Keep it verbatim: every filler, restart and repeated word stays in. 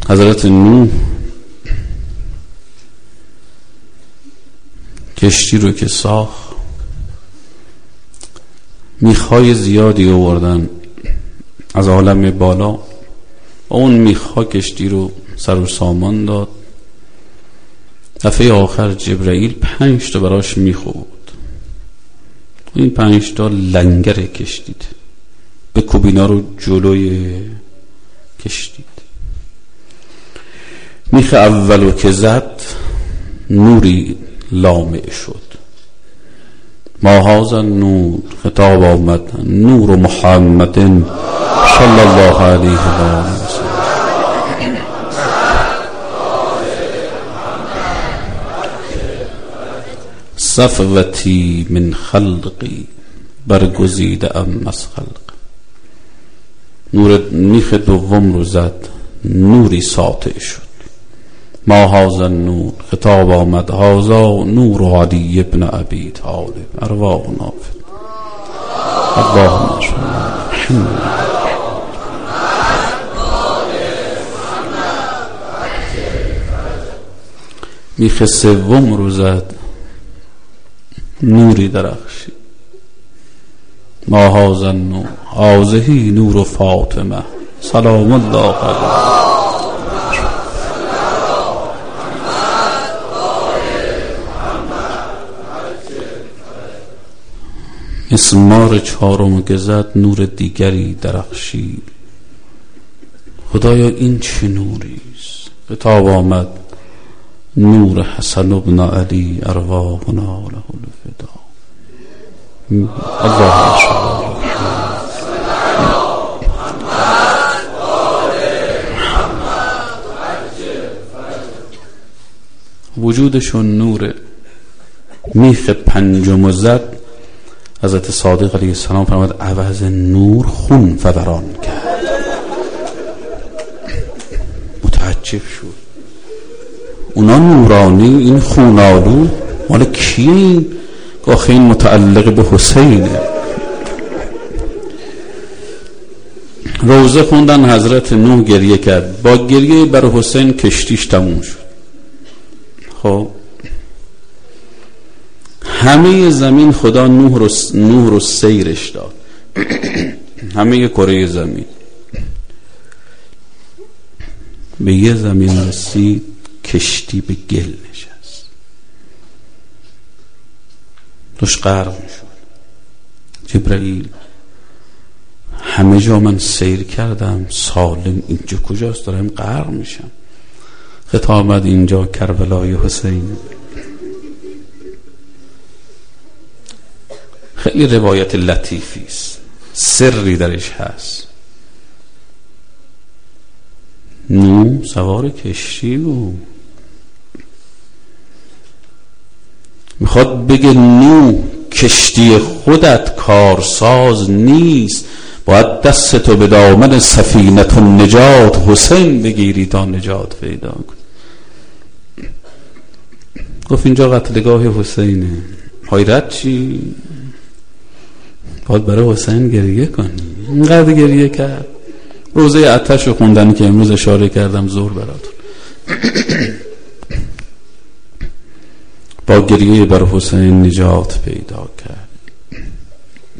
حضرت نوح کشتی رو که ساخت میخای زیادی آوردن از عالم بالا و اون میخا کشتی رو سر و سامان داد. دفعه آخر جبرائیل پنج تا براش میخو بود. این پنج تا لنگر کشتید، به کوبینا رو جلوی کشتید. میخ اولو که زد نوری لامع شد. ما هذا نور، خطاب آمد نور محمد صلی الله علیه و آله و سلم. صفوتی من خلقی برگزیده ام از خلق. نور میخ دوم رو زد، نوری ساطع شد. ما هذا نور، خطاب آمد هذا نور علی ابن ابی طالب. ارواح نافذ اللهم صل علی محمد. میخ سوم رو زد، نوری درخشید. ما هذا النور، هذه نور فاطمه سلام الله علیها. مسمار چهارم که زد، نور دیگری درخشید. خدایا این چه نوری است؟ خطاب آمد نور حسن ابن علی ارواحنا له الفدا. اللهم صل علی وجودشون نوره. میخ پنجم زد، حضرت صادق علیه السلام فرمود عوض نور خون فوران کرد. متعجب شد. اونا نورانی، این خونالو مال کیه؟ این گاخه این متعلق به حسینه. روزه خوندن، حضرت نوح گریه کرد. با گریه بر حسین کشتیش تموم شد. خب همه زمین خدا نوح رو, نوح رو سیرش داد. همه کره زمین. به یه زمین رسید کشتی به گل نشست، توش غرق میشد. جبرائیل همه جا من سیر کردم سالم، اینجا کجاست؟ دارم غرق میشم. خطاب آمد اینجا کربلای حسین. خیلی روایت لطیفی است، سری درش هست. نو سوار کشتی بود، میخواد بگه نو کشتی خودت کارساز نیست، باید دستتو به دامن سفینه النجات حسین بگیری تا نجات پیدا کن. گفت اینجا قتلگاه حسینه. حیرت چی؟ باید برای حسین گریه کنی. اینقدر گریه کرد. روزه آتش خوندن که امروز اشاره کردم زور براتون. با گریه بر حسین نجات پیدا کرد.